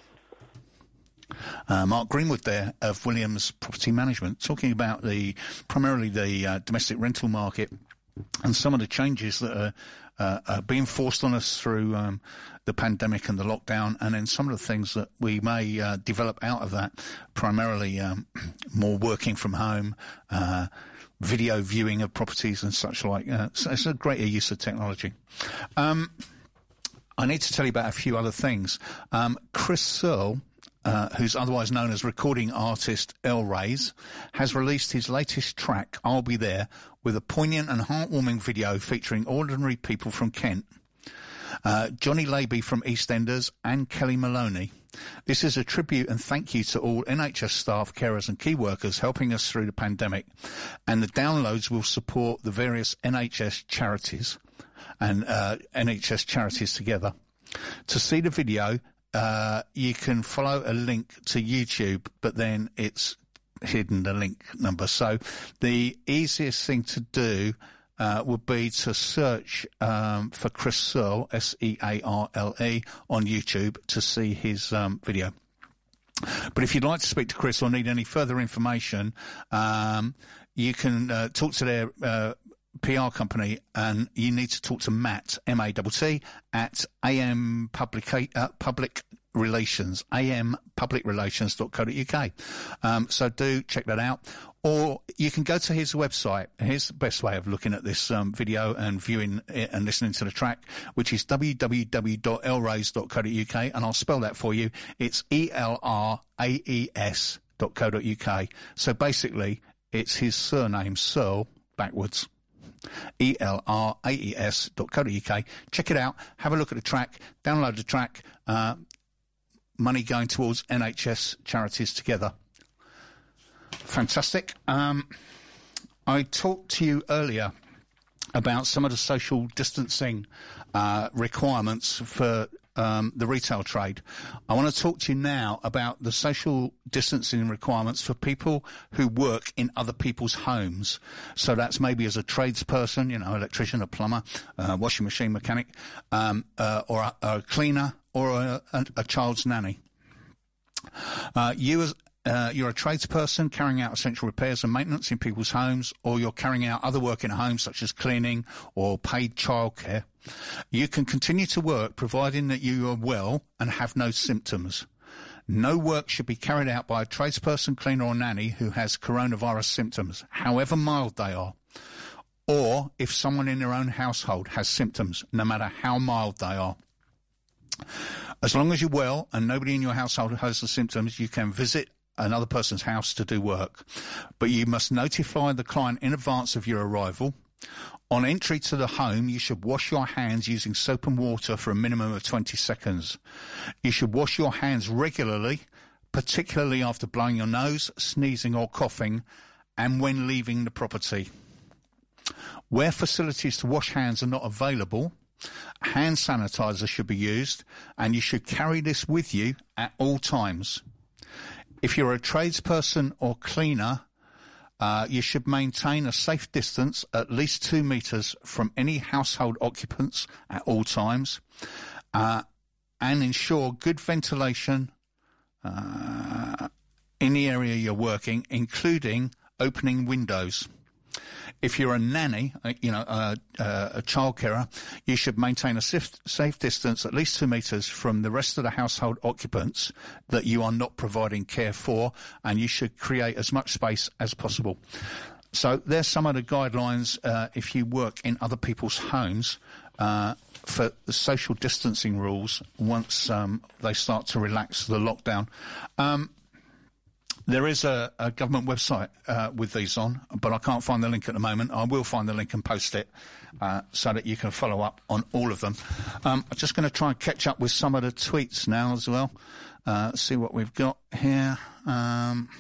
Uh, Mark Greenwood there of Williams Property Management, talking about the primarily the uh, domestic rental market and some of the changes that are, uh, are being forced on us through um, the pandemic and the lockdown, and then some of the things that we may uh, develop out of that, primarily um, more working from home, uh, video viewing of properties and such like. Uh, so it's a greater use of technology. Um, I need to tell you about a few other things. Um, Chris Searle uh, who's otherwise known as recording artist El Rays, has released his latest track, I'll Be There, with a poignant and heartwarming video featuring ordinary people from Kent. Uh, Johnny Laby from EastEnders and Kelly Maloney. This is a tribute and thank you to all N H S staff, carers and key workers helping us through the pandemic. And the downloads will support the various N H S charities and uh, N H S charities together. To see the video, uh, you can follow a link to YouTube, but then it's hidden, the link number. So the easiest thing to do Uh, would be to search um, for Chris Searle, S E A R L E, on YouTube to see his um, video. But if you'd like to speak to Chris or need any further information, um, you can uh, talk to their uh, P R company, and you need to talk to Matt, M A T T, at A M Public, uh, Public Relations, A M public relations dot co dot U K. Um, so do check that out. Or you can go to his website. Here's the best way of looking at this um, video and viewing it and listening to the track, which is w w w dot elrays dot co dot U K, and I'll spell that for you. It's E L R A E S dot co dot U K. So basically, it's his surname, Searle, backwards. E L R A E S dot co dot U K. Check it out. Have a look at the track. Download the track. Uh, money going towards N H S charities together. Fantastic. Um, I talked to you earlier about some of the social distancing uh, requirements for um, the retail trade. I want to talk to you now about the social distancing requirements for people who work in other people's homes. So that's maybe as a tradesperson, you know, electrician, a plumber, a washing machine mechanic, um, uh, or a, a cleaner, or a, a, a child's nanny. Uh, you as Uh, you're a tradesperson carrying out essential repairs and maintenance in people's homes, or you're carrying out other work in a home such as cleaning or paid childcare. You can continue to work providing that you are well and have no symptoms. No work should be carried out by a tradesperson, cleaner or nanny who has coronavirus symptoms, however mild they are, or if someone in their own household has symptoms, no matter how mild they are. As long as you're well and nobody in your household has the symptoms, you can visit another person's house to do work, but you must notify the client in advance of your arrival. On entry to the home, you should wash your hands using soap and water for a minimum of twenty seconds. You should wash your hands regularly, particularly after blowing your nose, sneezing or coughing, and when leaving the property. Where facilities to wash hands are not available, hand sanitizer should be used, and you should carry this with you at all times. If you're a tradesperson or cleaner, uh, you should maintain a safe distance at least two metres from any household occupants at all times, uh, and ensure good ventilation uh, in the area you're working, including opening windows. If you're a nanny, you know, uh, uh, a child carer, you should maintain a safe, safe distance at least two metres from the rest of the household occupants that you are not providing care for, and you should create as much space as possible. So there's some of the guidelines uh, if you work in other people's homes uh, for the social distancing rules once um, they start to relax the lockdown. Um, There is a, a government website uh, with these on, but I can't find the link at the moment. I will find the link and post it uh, so that you can follow up on all of them. Um, I'm just going to try and catch up with some of the tweets now as well. Uh, see what we've got here. Um,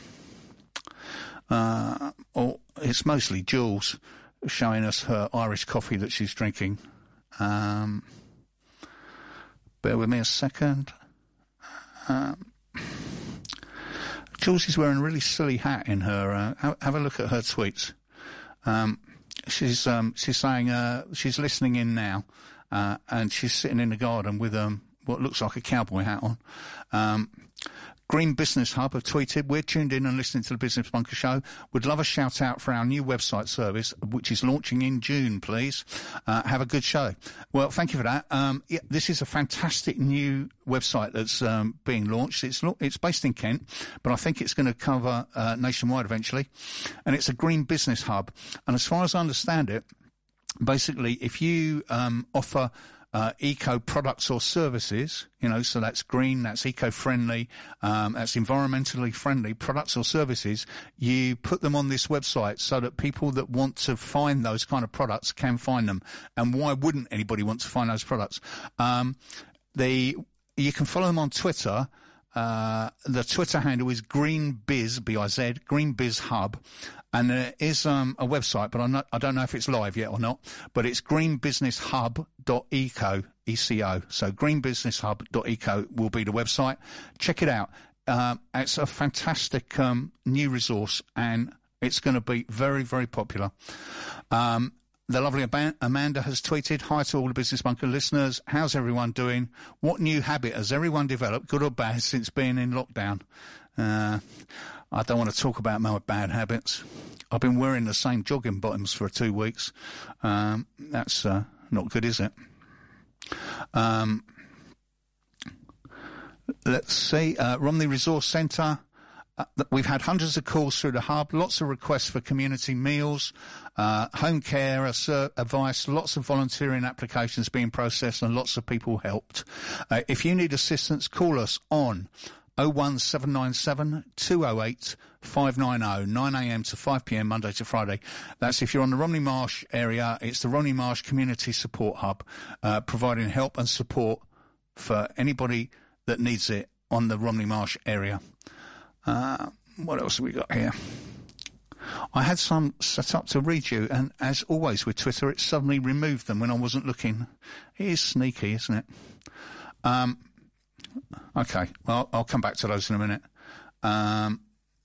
uh, oh, it's mostly Jules showing us her Irish coffee that she's drinking. Um, bear with me a second. Um, Jules is wearing a really silly hat in her. Uh, have, have a look at her tweets. Um, she's um, she's saying uh, she's listening in now, uh, and she's sitting in the garden with um, what looks like a cowboy hat on. Um, Green Business Hub have tweeted, we're tuned in and listening to the Business Bunker Show. Would love a shout out for our new website service, which is launching in June, please. Uh, have a good show. Well, thank you for that. Um, yeah, this is a fantastic new website that's um, being launched. It's it's based in Kent, but I think it's going to cover uh, nationwide eventually. And it's a Green Business Hub. And as far as I understand it, basically, if you um, offer uh, eco products or services, you know, so that's green, that's eco-friendly, um, that's environmentally friendly products or services, you put them on this website so that people that want to find those kind of products can find them. And why wouldn't anybody want to find those products? Um, the, you can follow them on Twitter. Uh, the Twitter handle is GreenBiz, B I Z, GreenBiz Hub. And there is um, a website, but I'm not, I don't know if it's live yet or not, but it's green business hub dot eco, E C O. So green business hub dot eco will be the website. Check it out. Uh, it's a fantastic um, new resource, and it's going to be very, very popular. Um, the lovely Amanda has tweeted, hi to all the Business Bunker listeners. How's everyone doing? What new habit has everyone developed, good or bad, since being in lockdown? Uh, I don't want to talk about my bad habits. I've been wearing the same jogging bottoms for two weeks. Um, that's uh, not good, is it? Um, let's see. Uh, Romney Resource Centre. Uh, we've had hundreds of calls through the hub, lots of requests for community meals, uh, home care, uh, advice, lots of volunteering applications being processed, and lots of people helped. Uh, if you need assistance, call us on oh one seven nine seven, two oh eight, five nine oh, nine a m to five p m Monday to Friday. That's if you're on the Romney Marsh area. It's the Romney Marsh Community Support Hub, uh, providing help and support for anybody that needs it on the Romney Marsh area. Uh, what else have we got here? I had some set up to read you, and as always with Twitter, it suddenly removed them when I wasn't looking. It is sneaky, isn't it? Um, Okay, well, I'll come back to those in a minute. Um,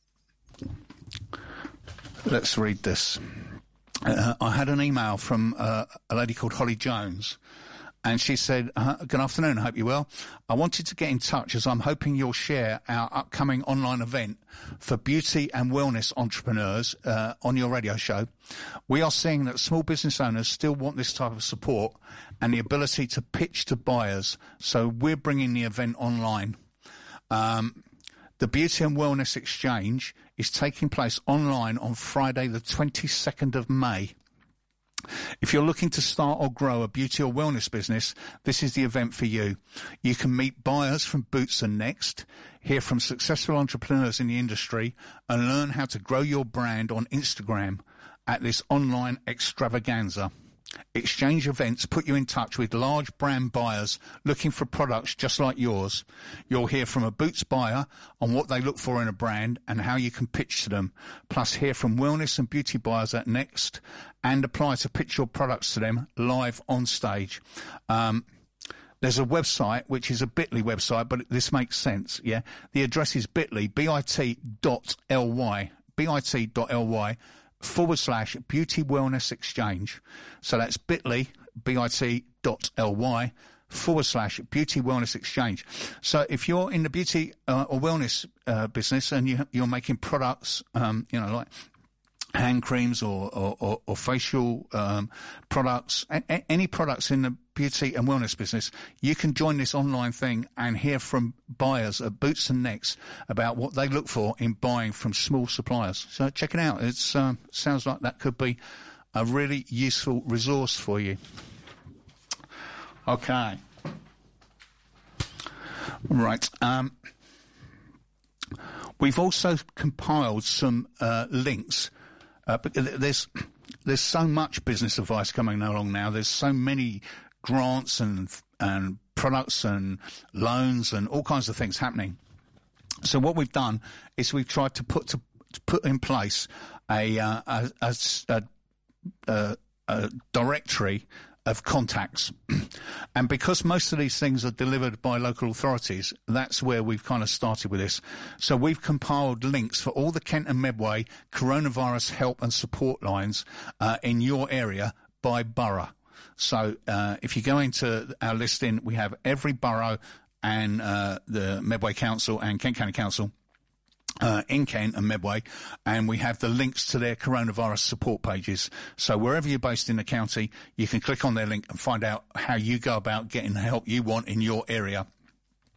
let's read this. Uh, I had an email from uh, a lady called Holly Jones, and she said, uh, good afternoon, I hope you're well. I wanted to get in touch as I'm hoping you'll share our upcoming online event for beauty and wellness entrepreneurs uh, on your radio show. We are seeing that small business owners still want this type of support and the ability to pitch to buyers, so we're bringing the event online. Um, the Beauty and Wellness Exchange is taking place online on Friday the twenty-second of May. If you're looking to start or grow a beauty or wellness business, this is the event for you. You can meet buyers from Boots and Next, hear from successful entrepreneurs in the industry, and learn how to grow your brand on Instagram at this online extravaganza. Exchange events put you in touch with large brand buyers looking for products just like yours. You'll hear from a Boots buyer on what they look for in a brand and how you can pitch to them. Plus hear from wellness and beauty buyers at Next and apply to pitch your products to them live on stage. Um, There's a website, which is a bit.ly website, but this makes sense, yeah? The address is bit.ly, bit.ly, bit.ly, forward slash beauty wellness exchange. So that's bit.ly, bit.ly, forward slash beauty wellness exchange. So if you're in the beauty uh, or wellness uh, business and you, you're making products, um, you know, like hand creams or, or, or, or facial um, products, a- a- any products in the beauty and wellness business, you can join this online thing and hear from buyers at Boots and Next about what they look for in buying from small suppliers. So check it out. It um, sounds like that could be a really useful resource for you. Okay. Right. Um, we've also compiled some uh, links. Uh, but there's there's so much business advice coming along now. There's so many grants and and products and loans and all kinds of things happening. So what we've done is we've tried to put to, to put in place a, uh, a, a, a, a, a directory of contacts. And because most of these things are delivered by local authorities, that's where we've kind of started with this. So we've compiled links for all the Kent and Medway coronavirus help and support lines uh, in your area by borough. So uh, if you go into our listing, we have every borough and uh, the Medway Council and Kent County Council Uh, in Kent and Medway, and we have the links to their coronavirus support pages. So wherever you're based in the county, you can click on their link and find out how you go about getting the help you want in your area.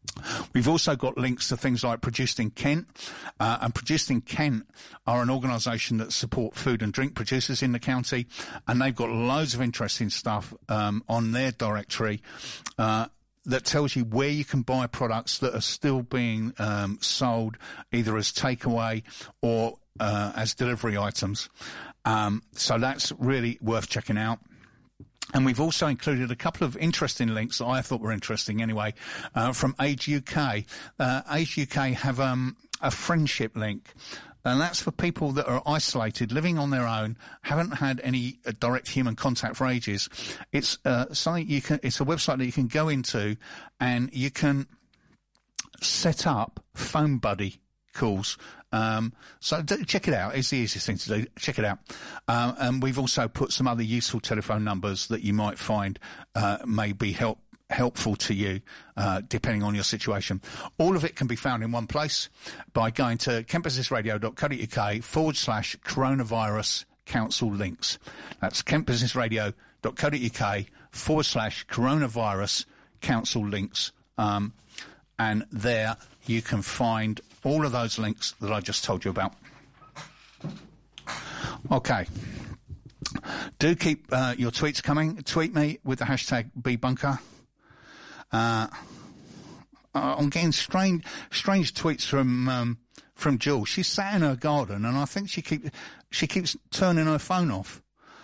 We've also got links to things like Produced in Kent, uh, and Produced in Kent are an organisation that support food and drink producers in the county, and they've got loads of interesting stuff um, on their directory uh, that tells you where you can buy products that are still being um, sold either as takeaway or uh, as delivery items. Um, so that's really worth checking out. And we've also included a couple of interesting links that I thought were interesting anyway, uh, from Age U K. Uh, Age U K have um, a friendship link, and that's for people that are isolated, living on their own, haven't had any uh, direct human contact for ages. It's uh, something you can. It's a website that you can go into, and you can set up phone buddy calls. Um, so d- check it out. It's the easiest thing to do. Check it out. Um, and we've also put some other useful telephone numbers that you might find uh, may be help helpful to you, uh, depending on your situation. All of it can be found in one place by going to kentbusinessradio.co.uk forward slash coronavirus council links. That's kentbusinessradio.co.uk forward slash coronavirus council links. Um, and there you can find all of those links that I just told you about. Okay. Do keep uh, your tweets coming. Tweet me with the hashtag BBunker. Uh, I'm getting strange, strange tweets from um, from Jules. She's sat in her garden, and I think she keep she keeps turning her phone off.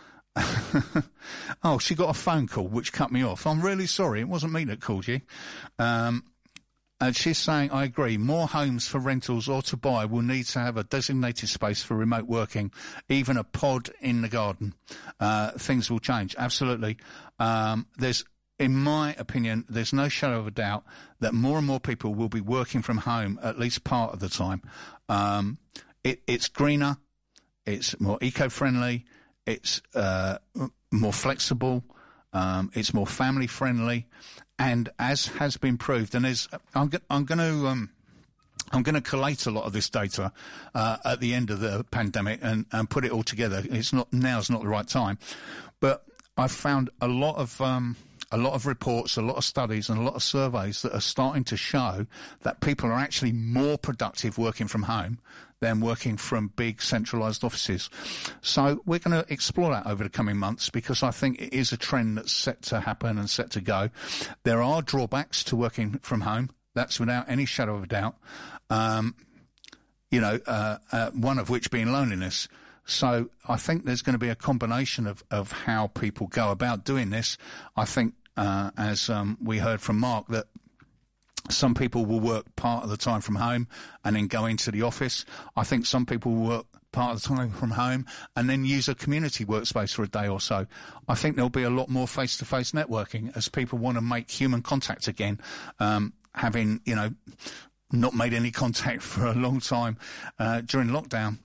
Oh, she got a phone call which cut me off. I'm really sorry. It wasn't me that called you. Um, And she's saying, I agree, more homes for rentals or to buy will need to have a designated space for remote working, even a pod in the garden. Uh, things will change. Absolutely. Um, there's, in my opinion, there's no shadow of a doubt that more and more people will be working from home at least part of the time. Um, it, it's greener. It's more eco-friendly. It's, uh, more flexible. Um, it's more family friendly. And as has been proved, and there's, I'm, I'm going to, um, I'm going to collate a lot of this data uh, at the end of the pandemic and, and put it all together. It's not now's not the right time, but I've found a lot of um, a lot of reports, a lot of studies, and a lot of surveys that are starting to show that people are actually more productive working from home than working from big centralised offices. So we're going to explore that over the coming months because I think it is a trend that's set to happen and set to go. There are drawbacks to working from home. That's without any shadow of a doubt. Um, you know, uh, uh, one of which being loneliness. So I think there's going to be a combination of, of how people go about doing this. I think, uh, as um, we heard from Mark, that some people will work part of the time from home and then go into the office. I think some people will work part of the time from home and then use a community workspace for a day or so. I think there'll be a lot more face-to-face networking as people want to make human contact again, um, having, you know, not made any contact for a long time uh, during lockdown.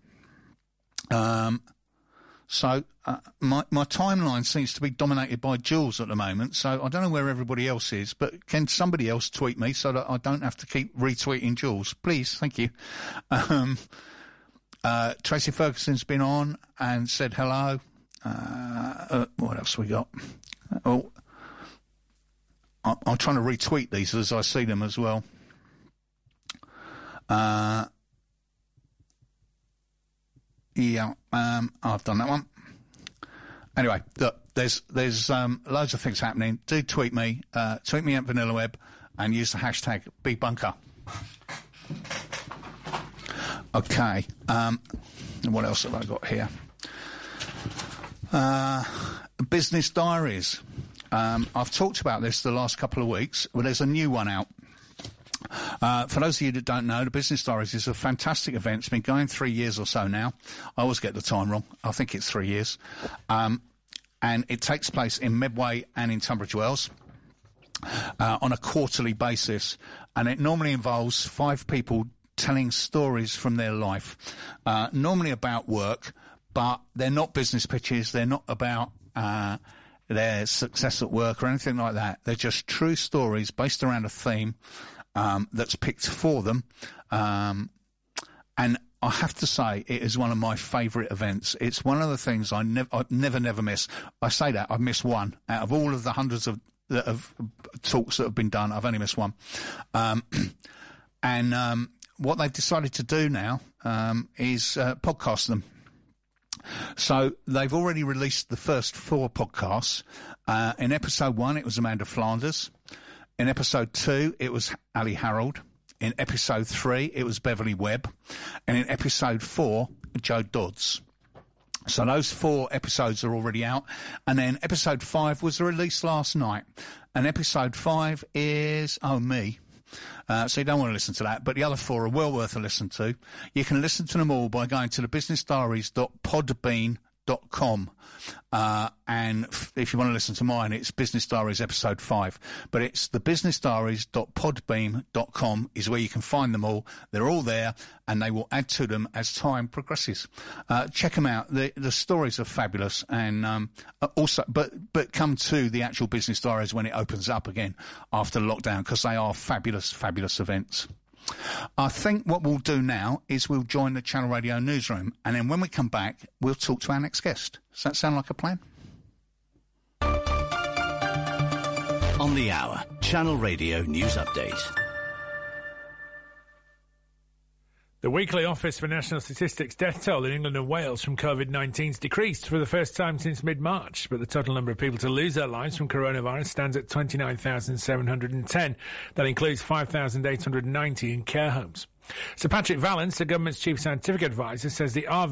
Um, so uh, my my timeline seems to be dominated by Jules at the moment, so I don't know where everybody else is, but can somebody else tweet me so that I don't have to keep retweeting Jules? Please, thank you. Um, uh, Tracy Ferguson's been on and said hello. Uh, uh, what else we got? Oh, I, I'm trying to retweet these as I see them as well. Uh... Yeah, um, I've done that one. Anyway, look, there's there's um, loads of things happening. Do tweet me, uh, tweet me at VanillaWeb, and use the hashtag BBunker. Okay, um, what else have I got here? Uh, business diaries. Um, I've talked about this the last couple of weeks. Well, there's a new one out. Uh, for those of you that don't know, the Business Diaries is a fantastic event. It's been going three years or so now. I always get the time wrong. I think it's three years. Um, and it takes place in Medway and in Tunbridge Wells uh, on a quarterly basis. And it normally involves five people telling stories from their life, uh, normally about work, but they're not business pitches. They're not about uh, their success at work or anything like that. They're just true stories based around a theme Um, that's picked for them. Um, and I have to say, it is one of my favourite events. It's one of the things I never, I never, never miss. I say that, I miss one. Out of all of the hundreds of that have talks that have been done. I've only missed one. Um, and um, what they've decided to do now um, is uh, podcast them. So they've already released the first four podcasts. Uh, in episode one, it was Amanda Flanders. In episode two, it was Ali Harold. In episode three, it was Beverly Webb. And in episode four, Joe Dodds. So those four episodes are already out. And then episode five was released last night. And episode five is, oh, me. Uh, so you don't want to listen to that. But the other four are well worth a listen to. You can listen to them all by going to the business diaries dot podbean dot com. Uh, and f- if you want to listen to mine, it's Business Diaries episode five. But it's the business diaries dot podbean dot com is where you can find them all. They're all there, and they will add to them as time progresses. Uh, check them out. The, the stories are fabulous, and um, also, but but come to the actual Business Diaries when it opens up again after lockdown, because they are fabulous, fabulous events. I think what we'll do now is we'll join the Channel Radio newsroom, and then when we come back, we'll talk to our next guest. Does that sound like a plan? On the hour, Channel Radio News Update. The weekly Office for National Statistics death toll in England and Wales from COVID nineteen has decreased for the first time since mid-March, but the total number of people to lose their lives from coronavirus stands at twenty-nine thousand seven hundred ten. That includes five thousand eight hundred ninety in care homes. Sir Patrick Vallance, the government's chief scientific advisor, says the R